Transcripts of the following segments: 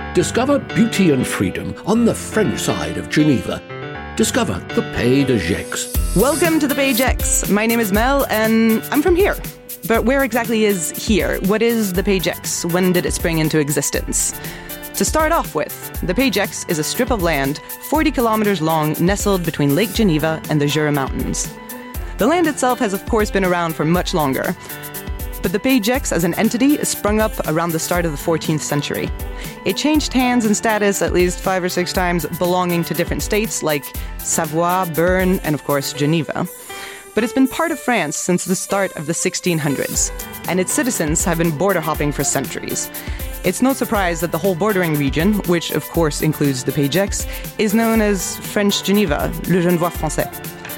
Discover beauty and freedom on the French side of Geneva. Discover the Pays de Gex. Welcome to the Pays de Gex. My name is Mel, and I'm from here. But where exactly is here? What is the Pays de Gex? When did it spring into existence? To start off with, the Pays de Gex is a strip of land 40 kilometers long nestled between Lake Geneva and the Jura Mountains. The land itself has of course been around for much longer, but the Pays de Gex as an entity sprung up around the start of the 14th century. It changed hands and status at least 5 or 6 times, belonging to different states like Savoie, Bern, and of course Geneva. But it's been part of France since the start of the 1600s, and its citizens have been border hopping for centuries. It's no surprise that the whole bordering region, which of course includes the Pays de Gex, is known as French Geneva, le Genevois français.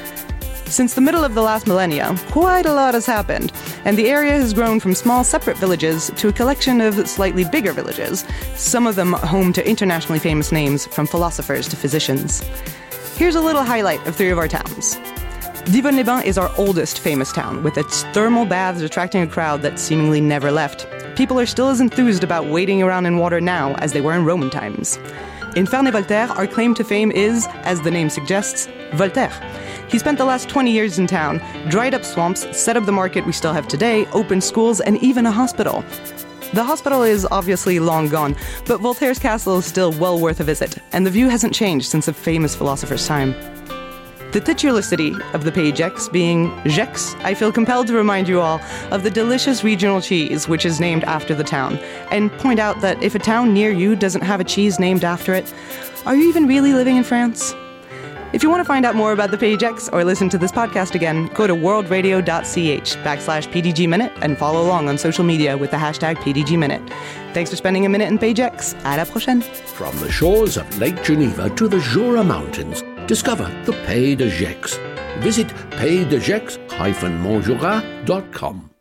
Since the middle of the last millennia, quite a lot has happened, and the area has grown from small separate villages to a collection of slightly bigger villages, some of them home to internationally famous names from philosophers to physicians. Here's a little highlight of 3 of our towns. Divonne-les-Bains is our oldest famous town, with its thermal baths attracting a crowd that seemingly never left. People are still as enthused about wading around in water now as they were in Roman times. In Ferney-Voltaire, our claim to fame is, as the name suggests, Voltaire. He spent the last 20 years in town, dried up swamps, set up the market we still have today, opened schools, and even a hospital. The hospital is obviously long gone, but Voltaire's castle is still well worth a visit, and the view hasn't changed since a famous philosopher's time. The titular city of the Pays de Gex being Gex, I feel compelled to remind you all of the delicious regional cheese which is named after the town, and point out that if a town near you doesn't have a cheese named after it, are you even really living in France? If you want to find out more about the Pays de Gex or listen to this podcast again, go to worldradio.ch/PDG Minute and follow along on social media with the hashtag PDG Minute. Thanks for spending a minute in Pays de Gex. À la prochaine. From the shores of Lake Geneva to the Jura Mountains, discover the Pays de Gex. Visit paysdegex-montjura.com.